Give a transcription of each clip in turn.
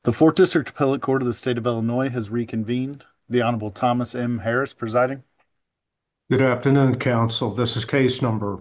The Fourth District Appellate Court of the State of Illinois has reconvened. The Honorable Thomas M. Harris presiding. Good afternoon, Council. This is case number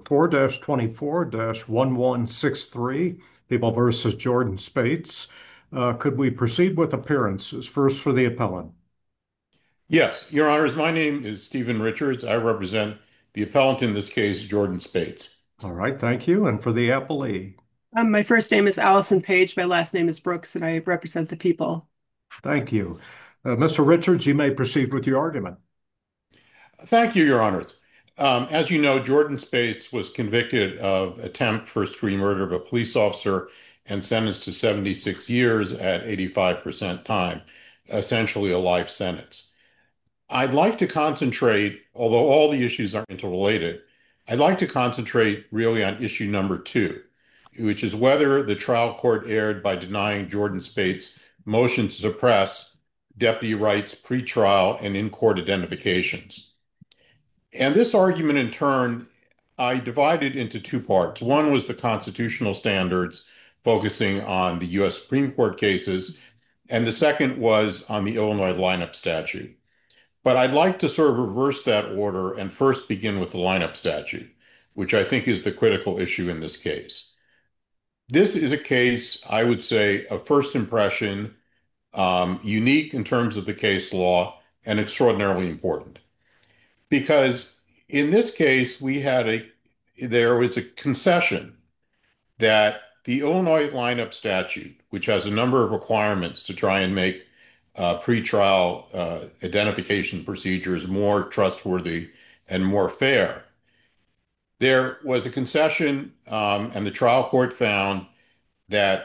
4-24-1163, People versus Jordan Spates. Could we proceed with appearances? First for the appellant. Yes, Your Honors, my name is Stephen Richards. I represent the appellant in this case, Jordan Spates. All right, thank you. And for the appellee, My first name is Allison Page. My last name is Brooks, and I represent the people. thank you. Mr. Richards, you may proceed with your argument. Thank you, Your Honors. As you know, Jordan Spates was convicted of attempt first-degree murder of a police officer and sentenced to 76 years at 85% time, essentially a life sentence. I'd like to concentrate, although all the issues are interrelated, I'd like to concentrate really on issue number two, which is whether the trial court erred by denying Jordan Spates' motion to suppress Deputy Wright's pretrial and in-court identifications. And this argument, in turn, I divided into two parts. One was the constitutional standards, focusing on the U.S. Supreme Court cases, and the second was on the Illinois lineup statute. But I'd like to sort of reverse that order and first begin with the lineup statute, which I think is the critical issue in this case. This is a case, I would say, of first impression, unique in terms of the case law, and extraordinarily important. Because in this case, there was a concession that the Illinois lineup statute, which has a number of requirements to try and make pretrial identification procedures more trustworthy and more fair, there was a concession, and the trial court found that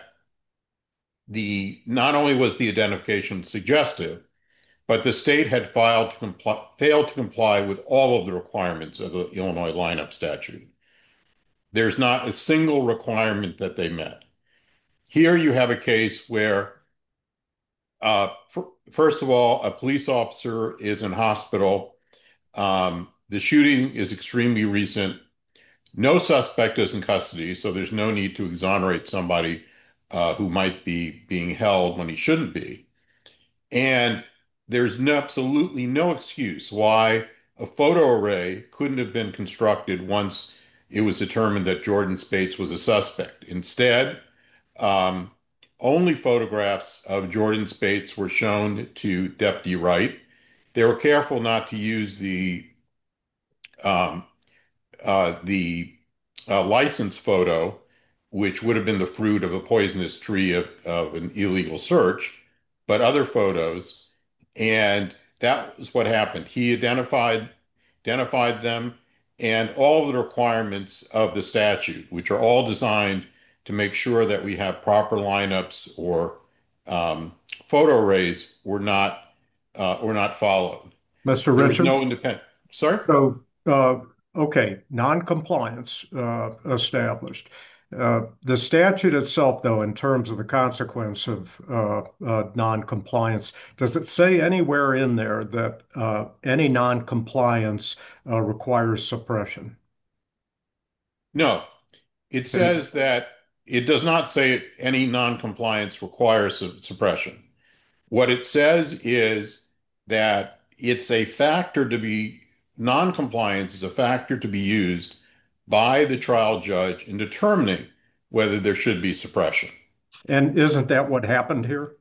the not only was the identification suggestive, but the state had failed to comply with all of the requirements of the Illinois lineup statute. There's not a single requirement that they met. Here you have a case where, first of all, a police officer is in hospital. The shooting is extremely recent. No suspect is in custody, so there's no need to exonerate somebody who might be being held when he shouldn't be. And there's absolutely no excuse why a photo array couldn't have been constructed once it was determined that Jordan Spates was a suspect. Instead, um, only photographs of Jordan Spates were shown to Deputy Wright. They were careful not to use um, the license photo, which would have been the fruit of a poisonous tree of an illegal search, but other photos. And that was what happened. He identified them and all of the requirements of the statute, which are all designed to make sure that we have proper lineups or um, photo arrays were not followed. Mr. There was Richards, no independent. Sorry? so, okay, non-compliance established. The statute itself, though, in terms of the consequence of non-compliance, does it say anywhere in there that any non-compliance requires suppression? No. It And says that it does not say any non-compliance requires suppression. What it says is that it's a factor to be, non-compliance is a factor to be used by the trial judge in determining whether there should be suppression. and isn't that what happened here?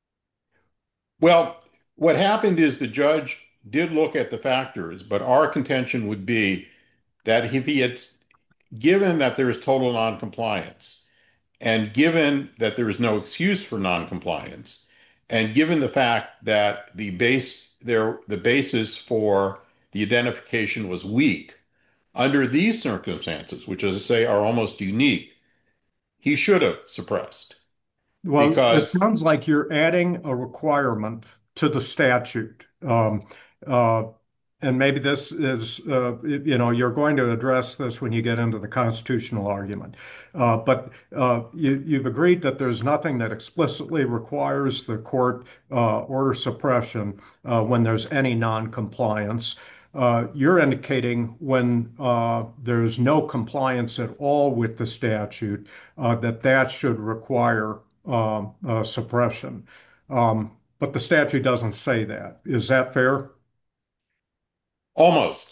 Well, what happened is the judge did look at the factors, but our contention would be that if he had given that there is total non-compliance, and given that there is no excuse for noncompliance, and given the fact that the basis for the identification was weak, under these circumstances, which as I say are almost unique, he should have suppressed. Well, it Because sounds like you're adding a requirement to the statute. Uh, and maybe this is, you're going to address this when you get into the constitutional argument. But you've agreed that there's nothing that explicitly requires the court order suppression when there's any non-compliance. You're indicating when there's no compliance at all with the statute, that should require suppression. But the statute doesn't say that. Is that fair? Almost.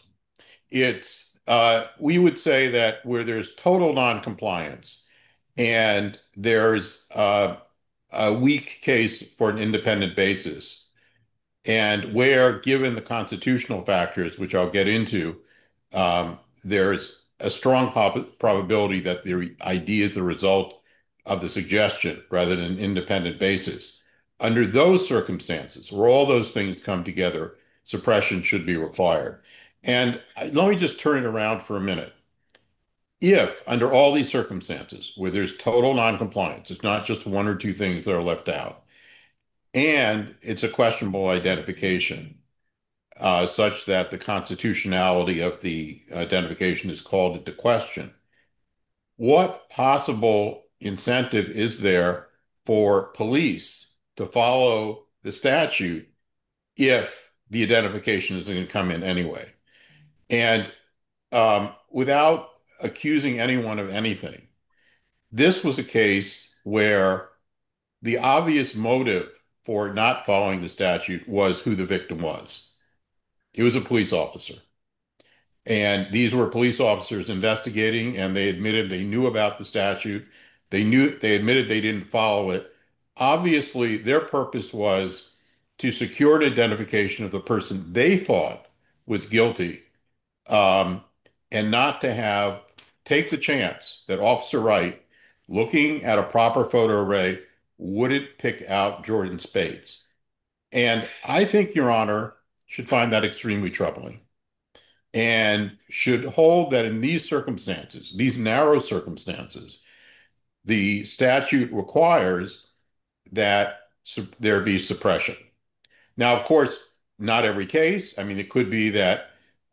We would say that where there's total noncompliance and there's a weak case for an independent basis, and where, given the constitutional factors, which I'll get into, there's a strong probability that the ID is the result of the suggestion rather than an independent basis. Under those circumstances, where all those things come together, suppression should be required. And let me just turn it around for a minute. If, under all these circumstances, where there's total noncompliance, it's not just one or two things that are left out, and it's a questionable identification, such that the constitutionality of the identification is called into question, what possible incentive is there for police to follow the statute if the identification is going to come in anyway? And without accusing anyone of anything, this was a case where the obvious motive for not following the statute was who the victim was. It was a police officer. And these were police officers investigating, and they admitted they knew about the statute. They admitted they didn't follow it. Obviously, their purpose was to secure an identification of the person they thought was guilty, um, and not to take the chance that Officer Wright, looking at a proper photo array, wouldn't pick out Jordan Spades. And I think Your Honor should find that extremely troubling and should hold that in these circumstances, these narrow circumstances, the statute requires that there be suppression. Now, of course, not every case. I mean, it could be that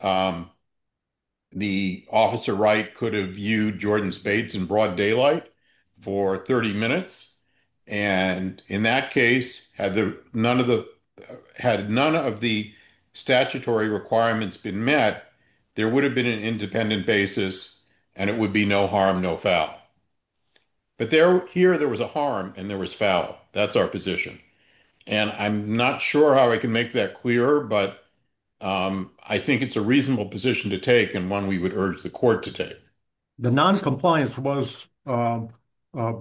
the Officer Wright could have viewed Jordan Spades in broad daylight for 30 minutes. And in that case, none of the statutory requirements been met, there would have been an independent basis and it would be no harm, no foul. But there was a harm and there was foul. That's our position. And I'm not sure how I can make that clearer, but I think it's a reasonable position to take and one we would urge the court to take. The noncompliance uh,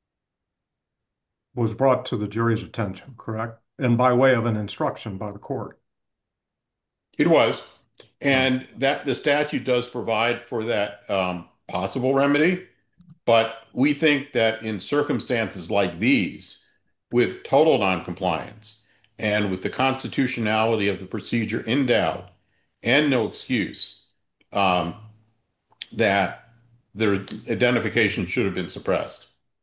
was brought to the jury's attention, correct? And by way of an instruction by the court. It was. And that the statute does provide for that possible remedy. But we think that in circumstances like these, with total noncompliance and with the constitutionality of the procedure in doubt and no excuse, that their identification should have been suppressed.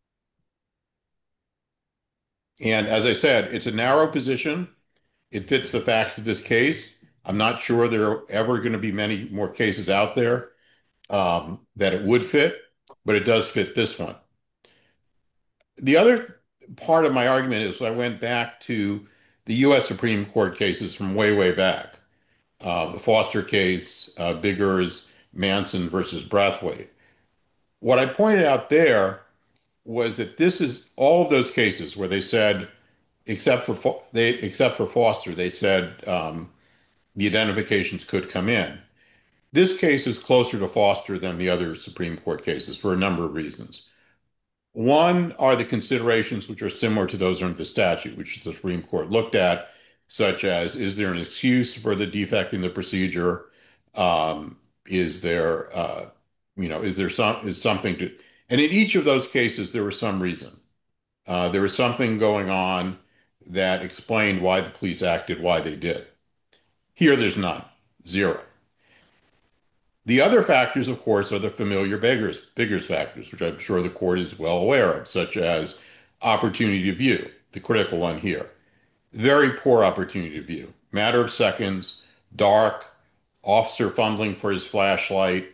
And as I said, it's a narrow position. It fits the facts of this case. I'm not sure there are ever going to be many more cases out there that it would fit, but it does fit this one. The other part of my argument is I went back to the U.S. Supreme Court cases from way, way back. The Foster case, Biggers, Manson versus Brathwaite. What I pointed out there was that this is all of those cases where they said, except for Foster, they said the identifications could come in. This case is closer to Foster than the other Supreme Court cases for a number of reasons. One are the considerations which are similar to those under the statute, which the Supreme Court looked at, such as, is there an excuse for the defect in the procedure? Is there, is something to, and in each of those cases, there was some reason. There was something going on that explained why the police acted, why they did. Here, there's none, zero. The other factors, of course, are the familiar Biggers factors, which I'm sure the court is well aware of, such as opportunity to view, the critical one here. Very poor opportunity to view. Matter of seconds, dark, officer fumbling for his flashlight.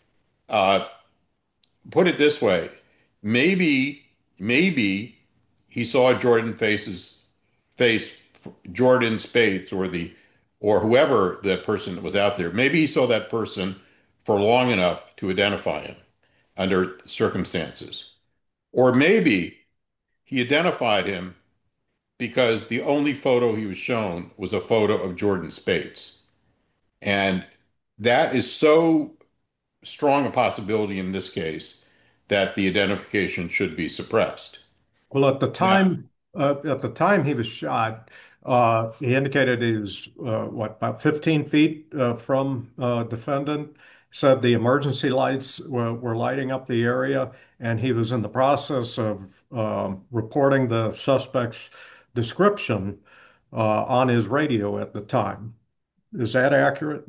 Put it this way, maybe he saw face Jordan Spades or whoever the person that was out there. Maybe he saw that person for long enough to identify him under circumstances. Or maybe he identified him because the only photo he was shown was a photo of Jordan Spates. And that is so strong a possibility in this case that the identification should be suppressed. Well, Now, at the time he was shot, he indicated he was what, about 15 feet from defendant. Said the emergency lights were lighting up the area, and he was in the process of reporting the suspect's description on his radio at the time. Is that accurate?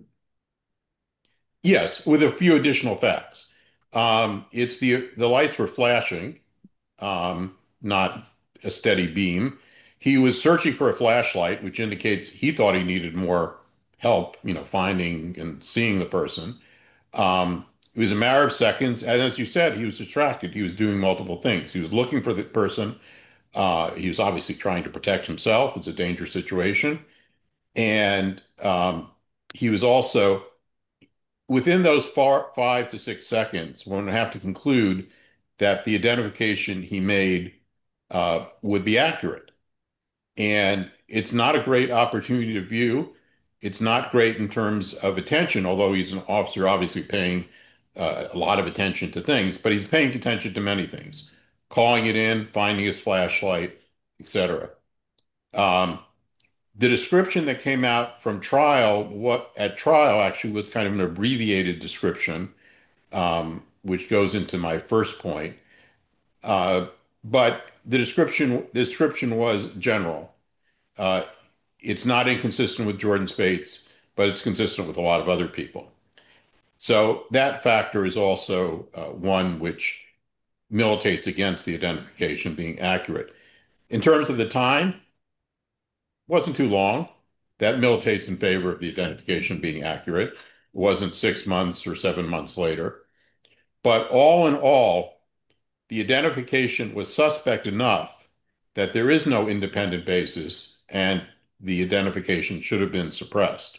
yes, with a few additional facts. It's the lights were flashing, not a steady beam. He was searching for a flashlight, which indicates he thought he needed more help, finding and seeing the person. It was a matter of seconds, and as you said, he was distracted. He was doing multiple things. He was looking for the person. He was obviously trying to protect himself. It's a dangerous situation, and he was also within those 5 to 6 seconds. One would have to conclude that the identification he made would be accurate. And it's not a great opportunity to view. It's not great in terms of attention, although he's an officer obviously paying a lot of attention to things, but he's paying attention to many things, calling it in, finding his flashlight, etc. Um, the description that came out from trial, what at trial actually was kind of an abbreviated description, which goes into my first point. Uh, but the description was general. Uh, it's not inconsistent with Jordan Spates, but it's consistent with a lot of other people. So that factor is also one which militates against the identification being accurate. In terms of the time, wasn't too long. That militates in favor of the identification being accurate. It wasn't 6 months or 7 months later. But all in all, the identification was suspect enough that there is no independent basis and the identification should have been suppressed.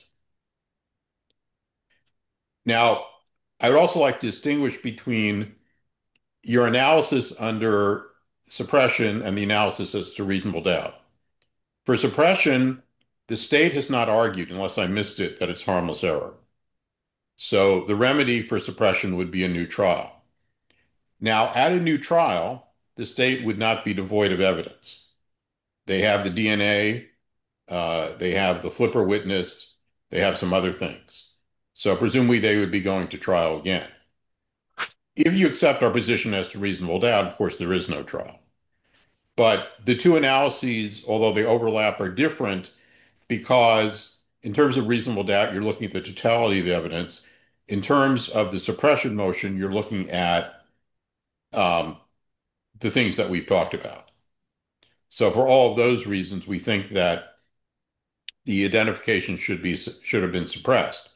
Now, I would also like to distinguish between your analysis under suppression and the analysis as to reasonable doubt. For suppression, the state has not argued, unless I missed it, that it's harmless error. So the remedy for suppression would be a new trial. Now, at a new trial, the state would not be devoid of evidence. They have the DNA, they have the flipper witness, they have some other things. So presumably they would be going to trial again. If you accept our position as to reasonable doubt, of course, there is no trial. But the two analyses, although they overlap, are different because in terms of reasonable doubt, you're looking at the totality of the evidence. In terms of the suppression motion, you're looking at um, the things that we've talked about. So for all of those reasons, we think that the identification should have been suppressed.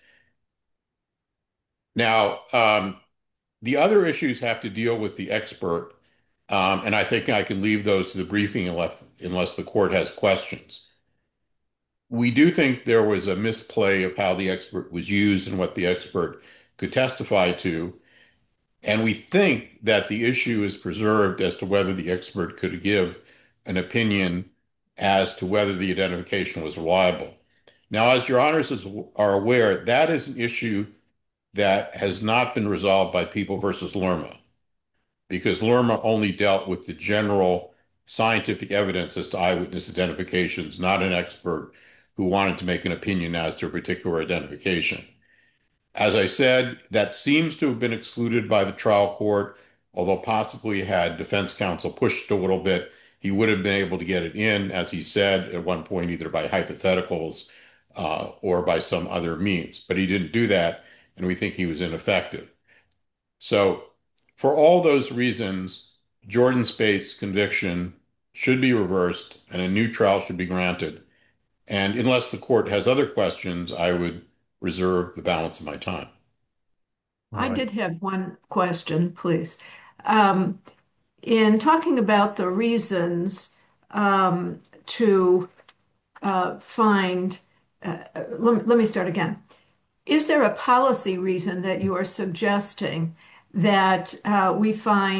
Now, the other issues have to deal with the expert, and I think I can leave those to the briefing unless the court has questions. We do think there was a misplay of how the expert was used and what the expert could testify to. And we think that the issue is preserved as to whether the expert could give an opinion as to whether the identification was reliable. Now, as your honors are aware, that is an issue that has not been resolved by People versus Lerma, because Lerma only dealt with the general scientific evidence as to eyewitness identifications, not an expert who wanted to make an opinion as to a particular identification. As I said, that seems to have been excluded by the trial court, although possibly had defense counsel pushed a little bit, he would have been able to get it in, as he said at one point, either by hypotheticals or by some other means. But he didn't do that, and we think he was ineffective. So, for all those reasons, Jordan Spate's conviction should be reversed and a new trial should be granted. And unless the court has other questions, I would reserve the balance of my time. All I right. did have one question, please. Um, in talking about the reasons to find, let me start again. Is there a policy reason that you are suggesting that we find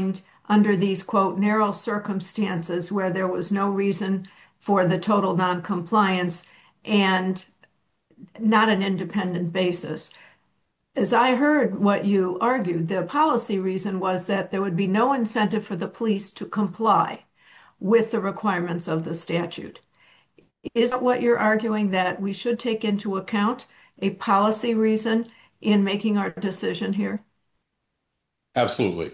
under these, quote, narrow circumstances where there was no reason for the total noncompliance and not an independent basis. As I heard what you argued, the policy reason was that there would be no incentive for the police to comply with the requirements of the statute. Is that what you're arguing, that we should take into account a policy reason in making our decision here? Absolutely.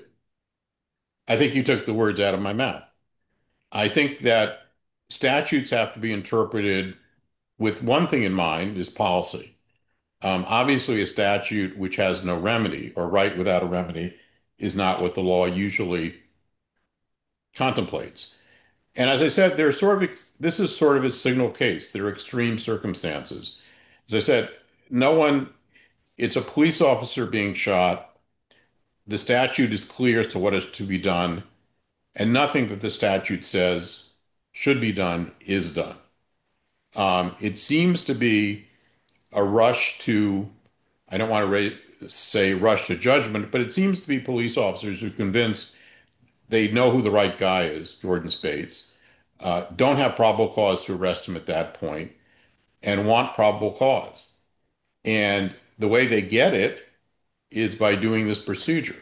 I think you took the words out of my mouth. I think that statutes have to be interpreted with one thing in mind is policy. Obviously, a statute which has no remedy or right without a remedy is not what the law usually contemplates. And as I said, there's this is sort of a signal case. There are extreme circumstances. As I said, no one, it's a police officer being shot. The statute is clear as to what is to be done, and nothing that the statute says should be done is done. It seems to be a rush to, I don't want to say rush to judgment, but it seems to be police officers who are convinced they know who the right guy is, Jordan Spates, don't have probable cause to arrest him at that point, and want probable cause. And the way they get it is by doing this procedure.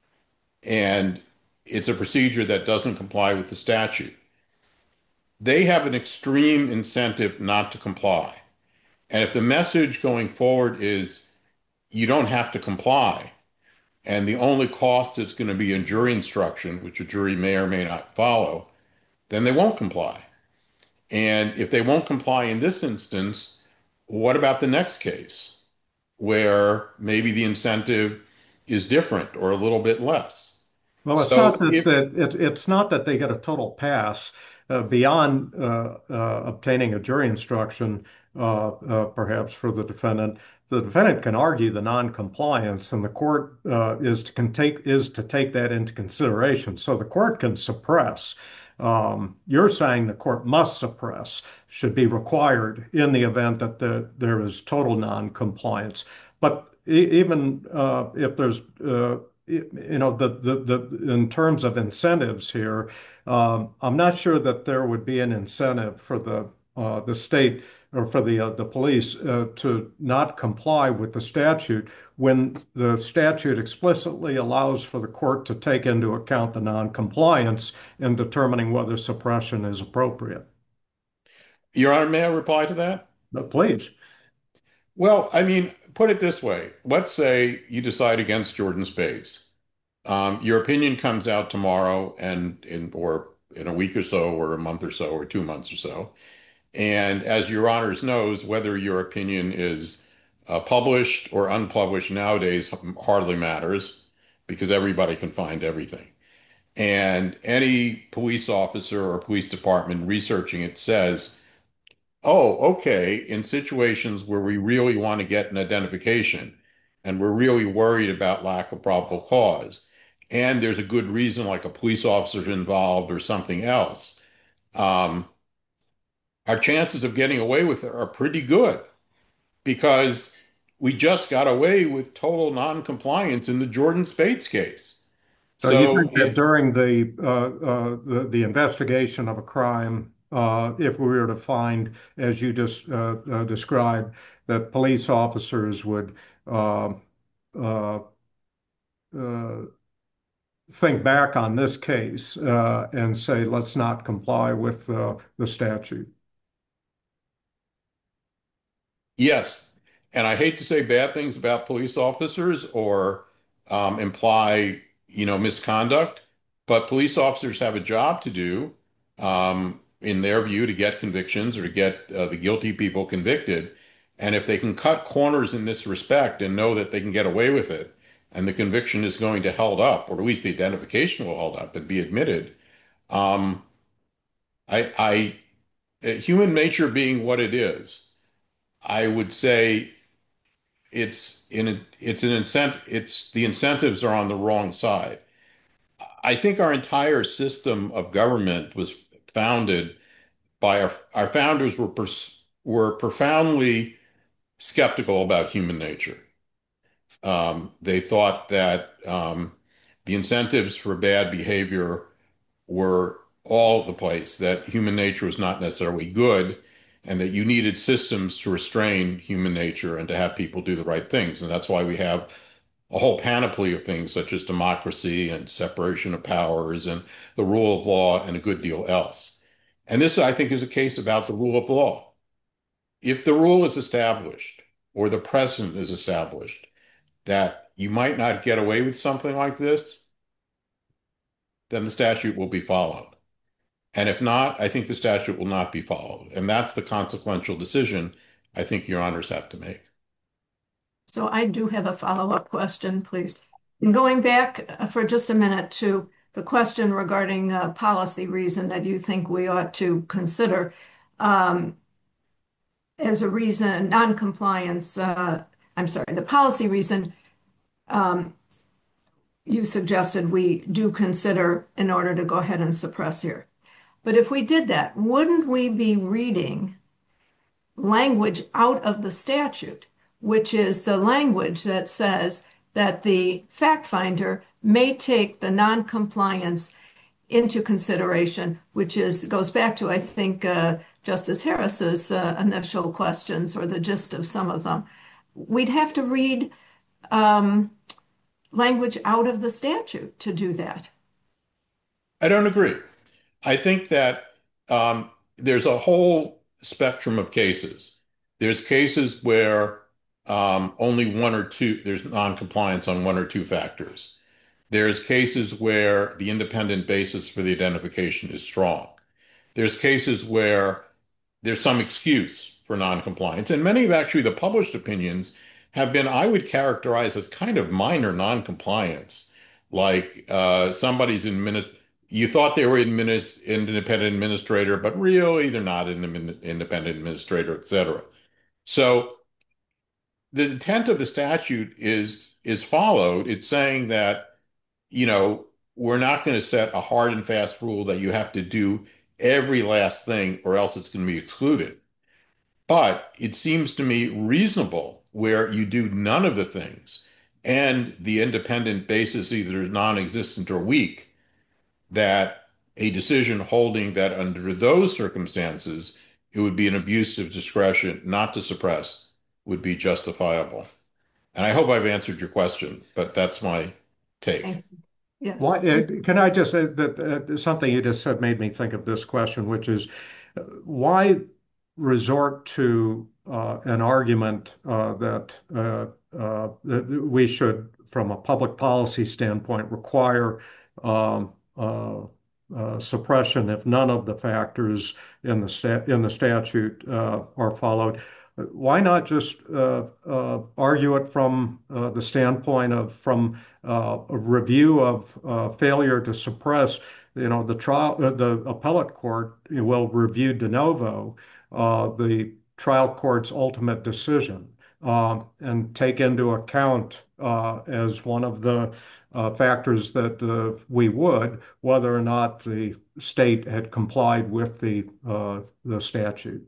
And it's a procedure that doesn't comply with the statute. They have an extreme incentive not to comply. And if the message going forward is you don't have to comply, and the only cost is going to be a jury instruction, which a jury may or may not follow, then they won't comply. And if they won't comply in this instance, what about the next case where maybe the incentive is different or a little bit less? Well, it's So not that, if it's not that they get a total pass beyond obtaining a jury instruction, perhaps for the defendant. The defendant can argue the non-compliance, and the court is to take that into consideration. So the court can suppress. You're saying the court must suppress, should be required in the event that there is total non-compliance. But even if there's in terms of incentives here, I'm not sure that there would be an incentive for the state or for the police to not comply with the statute when the statute explicitly allows for the court to take into account the non-compliance in determining whether suppression is appropriate. Your Honor, may I reply to that? But please. Well, I mean, put it this way. Let's say you decide against Jordan Space. Your opinion comes out tomorrow or in a week or so, or a month or so, or 2 months or so. And as your honors knows, whether your opinion is published or unpublished nowadays hardly matters because everybody can find everything. And any police officer or police department researching it says, oh, okay, in situations where we really want to get an identification and we're really worried about lack of probable cause, and there's a good reason, like a police officer involved or something else, um, our chances of getting away with it are pretty good because we just got away with total non-compliance in the Jordan Spates case. So you So think that during the investigation of a crime, if we were to find, as you just described, that police officers would uh, uh, uh, think back on this case and say, let's not comply with the statute? yes, and I hate to say bad things about police officers or imply, misconduct, but police officers have a job to do, in their view, to get convictions or to get the guilty people convicted. And if they can cut corners in this respect and know that they can get away with it, and the conviction is going to hold up, or at least the identification will hold up and be admitted, um, human nature being what it is, I would say it's an incentive. It's the incentives are on the wrong side. I think our entire system of government was founded by our founders were profoundly skeptical about human nature. They thought that the incentives for bad behavior were all the place, that human nature was not necessarily good, and that you needed systems to restrain human nature and to have people do the right things. And that's why we have a whole panoply of things such as democracy and separation of powers and the rule of law and a good deal else. And this, I think, is a case about the rule of law. If the rule is established or the precedent is established that you might not get away with something like this, then the statute will be followed. And if not, I think the statute will not be followed. And that's the consequential decision I think your honors have to make. So I do have a follow-up question, please. And going back for just a minute to the question regarding policy reason that you think we ought to consider as a reason, non-compliance, I'm sorry, the policy reason you suggested we do consider in order to go ahead and suppress here. But if we did that, wouldn't we be reading language out of the statute, which is the language that says that the fact finder may take the non-compliance into consideration, which goes back to, I think, Justice Harris's initial questions or the gist of some of them. We'd have to read language out of the statute to do that. I don't agree. I think that there's a whole spectrum of cases. There's cases where only one or two, there's non-compliance on one or two factors. There's cases where the independent basis for the identification is strong. There's cases where there's some excuse for non-compliance. And many of actually the published opinions have been, I would characterize as kind of minor non-compliance. Like somebody's you thought they were independent administrator, but really they're not an independent administrator, et cetera. So the intent of the statute is followed. It's saying that, we're not going to set a hard and fast rule that you have to do every last thing or else it's going to be excluded. But it seems to me reasonable where you do none of the things and the independent basis either is non-existent or weak, that a decision holding that under those circumstances, it would be an abuse of discretion not to suppress would be justifiable. And I hope I've answered your question, but that's my take. Yes. Can I just say that something you just said made me think of this question, which is why resort to an argument that we should, from a public policy standpoint, require suppression if none of the factors in the statute are followed? Why not just argue it from the standpoint of a review of failure to suppress? The appellate court will review de novo the trial court's ultimate decision and take into account as one of the factors that we would whether or not the state had complied with the statute.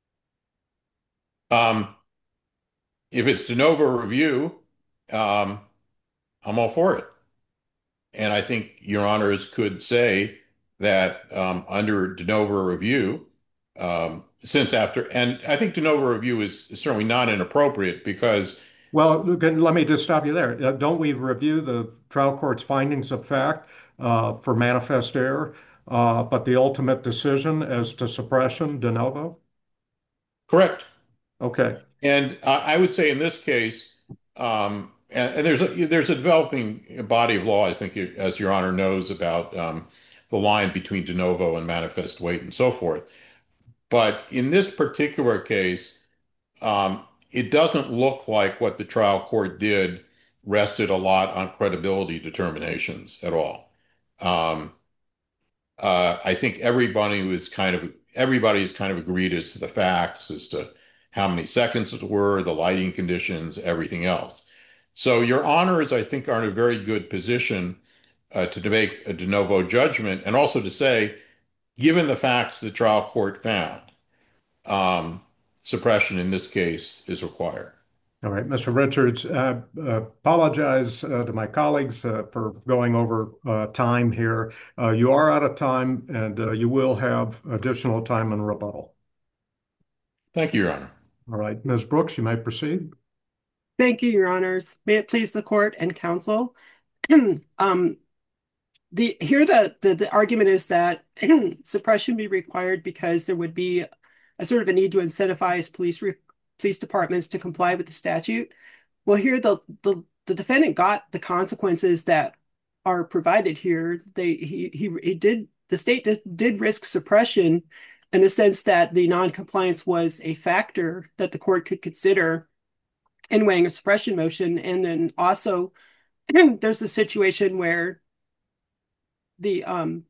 If it's de novo review, I'm all for it. And I think your honors could say that under de novo review, and I think de novo review is certainly not inappropriate because. Well, let me just stop you there. Don't we review the trial court's findings of fact for manifest error, but the ultimate decision as to suppression, de novo? Correct. Okay. And I would say in this case, and there's a developing body of law, I think, as your honor knows, about the line between de novo and manifest weight and so forth. But in this particular case, it doesn't look like what the trial court did rested a lot on credibility determinations at all. I think everybody's kind of agreed as to the facts, as to how many seconds it were, the lighting conditions, everything else. So your honors, I think, are in a very good position to make a de novo judgment and also to say, given the facts the trial court found, suppression in this case is required. All right, Mr. Richards, apologize to my colleagues for going over time here. You are out of time, and you will have additional time in rebuttal. Thank you, Your Honor. All right, Ms. Brooks, you may proceed. Thank you, Your Honors. May it please the court and counsel. The argument is that suppression be required because there would be a sort of a need to incentivize police departments to comply with the statute. Well, here the defendant got the consequences that are provided here. The state did risk suppression in the sense that the noncompliance was a factor that the court could consider in weighing a suppression motion, and then also there's a situation where the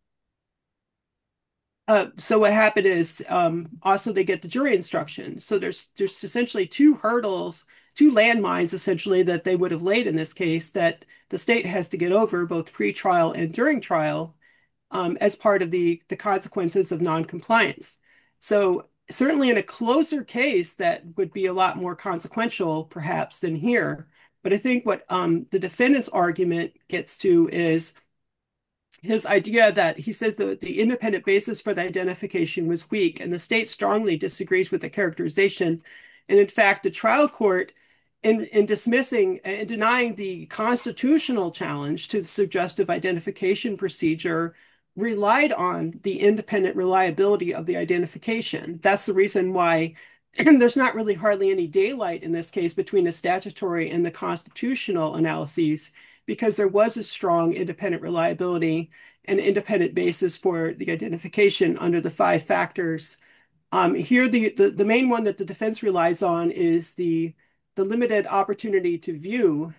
so what happened is also they get the jury instruction. So there's essentially two hurdles, two landmines essentially that they would have laid in this case that the state has to get over both pre-trial and during trial as part of the consequences of noncompliance. So certainly in a closer case that would be a lot more consequential perhaps than here. But I think what the defendant's argument gets to is his idea that he says that the independent basis for the identification was weak, and the state strongly disagrees with the characterization. And in fact, the trial court, in dismissing and denying the constitutional challenge to the suggestive identification procedure, relied on the independent reliability of the identification. That's the reason why there's not really hardly any daylight in this case between the statutory and the constitutional analyses, because there was a strong independent reliability and independent basis for the identification under the 5 factors. Here, the main one that the defense relies on is the limited opportunity to view,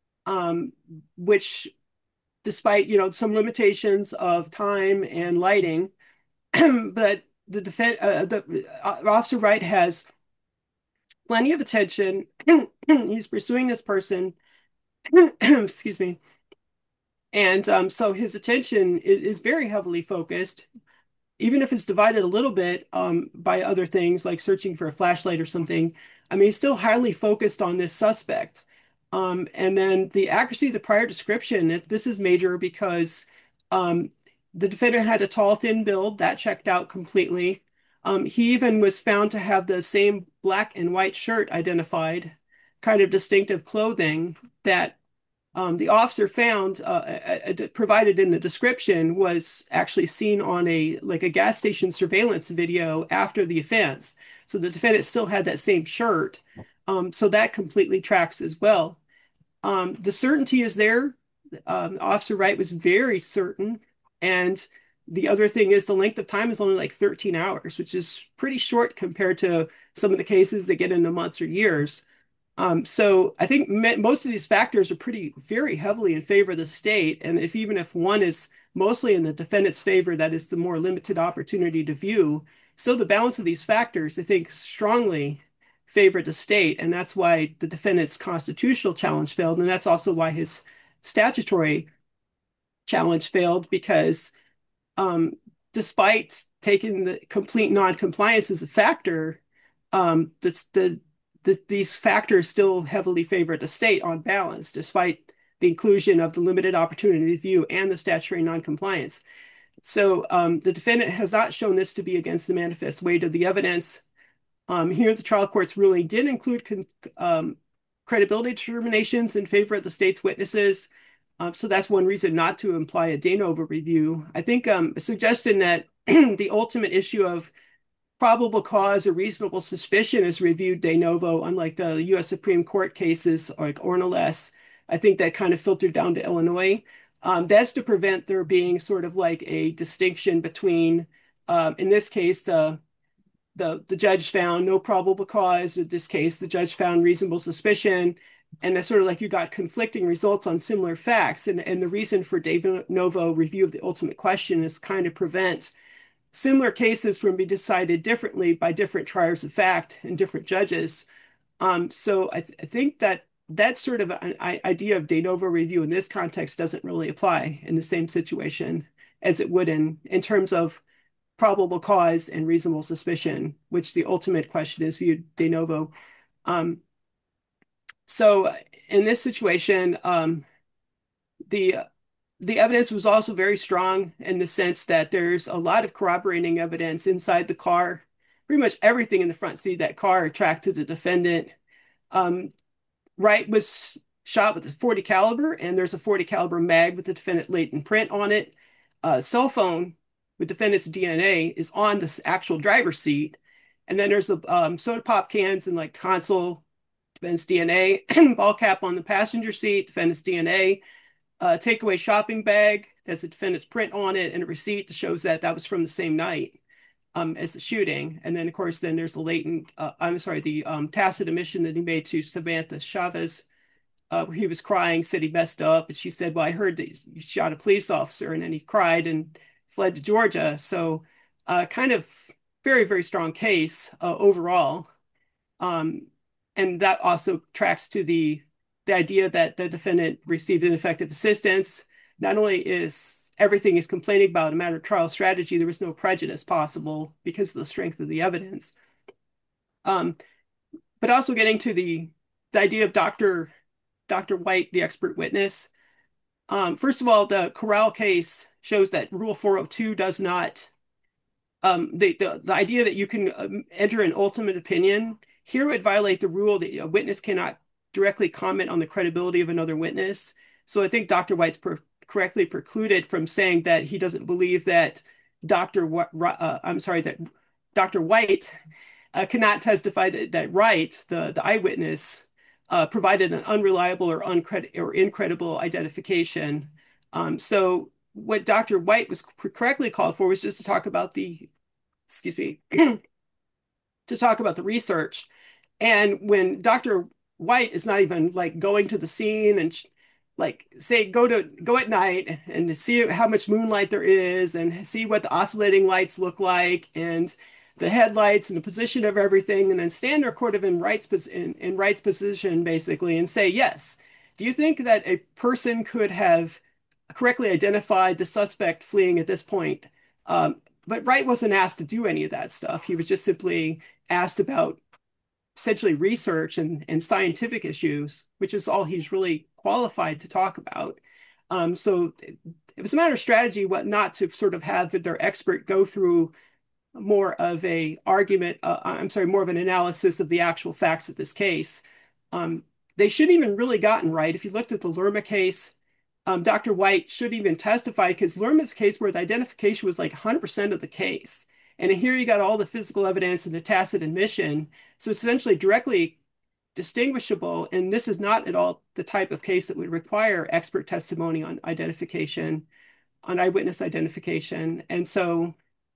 which, despite some limitations of time and lighting, but the Officer Wright has plenty of attention. He's pursuing this person. Excuse me. And so his attention is very heavily focused, even if it's divided a little bit by other things like searching for a flashlight or something. I mean, he's still highly focused on this suspect. And then the accuracy of the prior description, this is major because the defendant had a tall, thin build that checked out completely. He even was found to have the same black and white shirt identified, kind of distinctive clothing that the officer found provided in the description was actually seen on a gas station surveillance video after the offense. So the defendant still had that same shirt. So that completely tracks as well. The certainty is there. Officer Wright was very certain. And the other thing is the length of time is only like 13 hours, which is pretty short compared to some of the cases that get into months or years. So I think most of these factors are very heavily in favor of the state. And even if one is mostly in the defendant's favor, that is the more limited opportunity to view, still the balance of these factors, I think, strongly favor the state. And that's why the defendant's constitutional challenge failed. And that's also why his statutory challenge failed, because despite taking the complete noncompliance as a factor, these factors still heavily favor the state on balance, despite the inclusion of the limited opportunity to view and the statutory noncompliance. So the defendant has not shown this to be against the manifest weight of the evidence. Here, the trial court's ruling did include credibility determinations in favor of the state's witnesses. So that's one reason not to imply a de novo review. I think a suggestion that the ultimate issue of probable cause or reasonable suspicion is reviewed de novo, unlike the U.S. Supreme Court cases like Ornelas. I think that kind of filtered down to Illinois. That's to prevent there being sort of like a distinction between, in this case, the judge found no probable cause. In this case, the judge found reasonable suspicion. And that's sort of like you got conflicting results on similar facts. And the reason for de novo review of the ultimate question is kind of prevent similar cases from being decided differently by different triers of fact and different judges. So I think that sort of an idea of de novo review in this context doesn't really apply in the same situation as it would in terms of probable cause and reasonable suspicion, which the ultimate question is viewed de novo. So in this situation, the the evidence was also very strong in the sense that there's a lot of corroborating evidence inside the car. Pretty much everything in the front seat of that car attracted the defendant. Um, Wright was shot with a 40 caliber, and there's a 40 caliber mag with the defendant latent print on it. Cell phone with defendant's DNA is on the actual driver's seat, and then there's a soda pop cans and like console, defendant's DNA, ball cap on the passenger seat, defendant's DNA, takeaway shopping bag has a defendant's print on it, and a receipt that shows that that was from the same night as the shooting. And then, of course, then there's the the tacit admission that he made to Samantha Chavez, where he was crying, said he messed up. And she said, well, I heard that you shot a police officer. And then he cried and fled to Georgia. So kind of very, very strong case overall. Um, and that also tracks to the idea that the defendant received ineffective assistance. Not only is everything he's complaining about a matter of trial strategy, there was no prejudice possible because of the strength of the evidence. But also getting to the idea of Dr. White, the expert witness. First of all, the Corral case shows that Rule 402 does not, the idea that you can enter an ultimate opinion here would violate the rule that a witness cannot directly comment on the credibility of another witness. So I think Dr. White's correctly precluded from saying that he doesn't believe that that Dr. White cannot testify that Wright, the eyewitness, provided an unreliable or incredible identification. So what Dr. White was correctly called for was just to talk about excuse me, to talk about the research. And when Dr. White is not even like going to the scene and like say go at night and to see how much moonlight there is and see what the oscillating lights look like and the headlights and the position of everything, and then stand there sort of in Wright's position basically and say, yes, do you think that a person could have correctly identified the suspect fleeing at this point? But Wright wasn't asked to do any of that stuff. He was just simply asked about essentially research and scientific issues, which is all he's really qualified to talk about. So it was a matter of strategy, what not to sort of have their expert go through more of a argument, more of an analysis of the actual facts of this case. They shouldn't even really gotten right. If you looked at the Lerma case, Dr. White should even testify because Lerma's case where the identification was like 100% of the case. And here you got all the physical evidence and the tacit admission. So it's essentially directly distinguishable. And this is not at all the type of case that would require expert testimony on identification, on eyewitness identification. And so,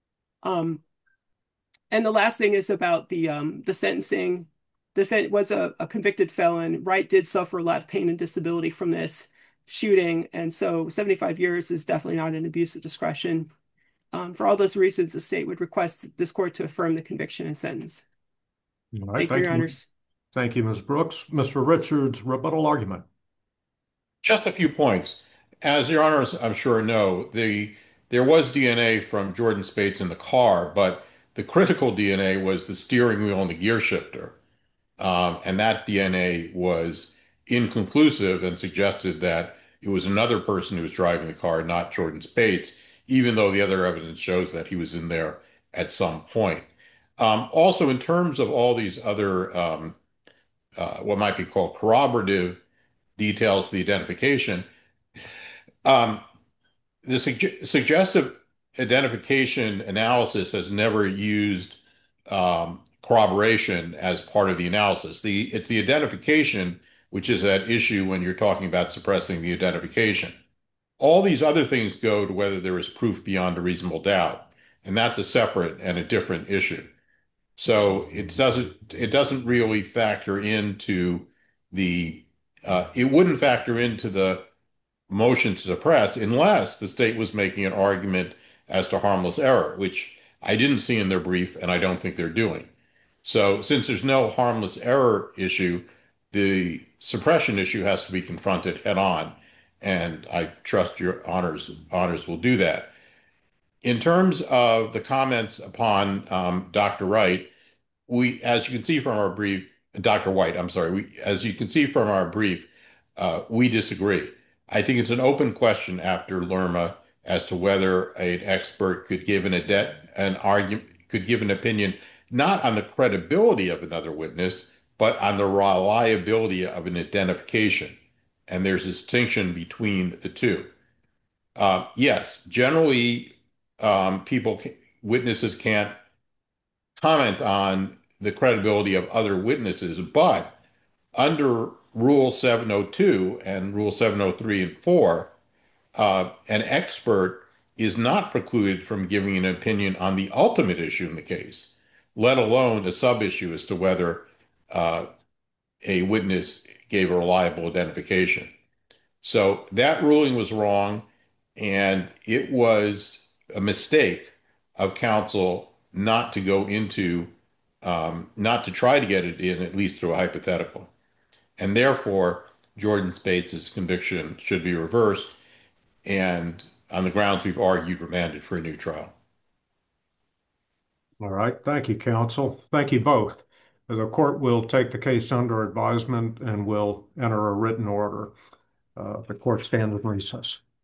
and the last thing is about the sentencing. The defendant was a convicted felon. Wright did suffer a lot of pain and disability from this shooting. And so 75 years is definitely not an abuse of discretion. For all those reasons, the state would request this court to affirm the conviction and sentence. All right, Thank you, Your Honors. Thank you, Ms. Brooks. Mr. Richards, rebuttal argument. Just a few points. As your honors, I'm sure know, there was DNA from Jordan Spates in the car, but the critical DNA was the steering wheel and the gear shifter. And that DNA was inconclusive and suggested that it was another person who was driving the car, not Jordan Spates, even though the other evidence shows that he was in there at some point. Also, in terms of all these other, what might be called corroborative details, the identification, um, the suggestive identification analysis has never used corroboration as part of the analysis. It's the identification which is at issue when you're talking about suppressing the identification. All these other things go to whether there is proof beyond a reasonable doubt, and that's a separate and a different issue. So it doesn't really factor into it wouldn't factor into the motion to suppress unless the state was making an argument as to harmless error, which I didn't see in their brief and I don't think they're doing. So since there's no harmless error issue, the suppression issue has to be confronted head on, and I trust your honors will do that. In terms of the comments upon Dr. Wright, as you can see from our brief, Dr. White, I'm sorry. As you can see from our brief, we disagree. I think it's an open question after Lerma as to whether an expert could give an argument, could give an opinion not on the credibility of another witness, but on the reliability of an identification. And there's a distinction between the two. Yes, generally, witnesses can't comment on the credibility of other witnesses, but under Rule 702 and Rule 703 and 4, an expert is not precluded from giving an opinion on the ultimate issue in the case, let alone a sub-issue as to whether uh, a witness gave a reliable identification. So that ruling was wrong, and it was a mistake of counsel not to go into, not to try to get it in, at least through a hypothetical. And therefore, Jordan Spates' conviction should be reversed, and on the grounds we've argued, remanded for a new trial. All right. Thank you, counsel. Thank you both. The court will take the case under advisement and will enter a written order. The court stands in recess.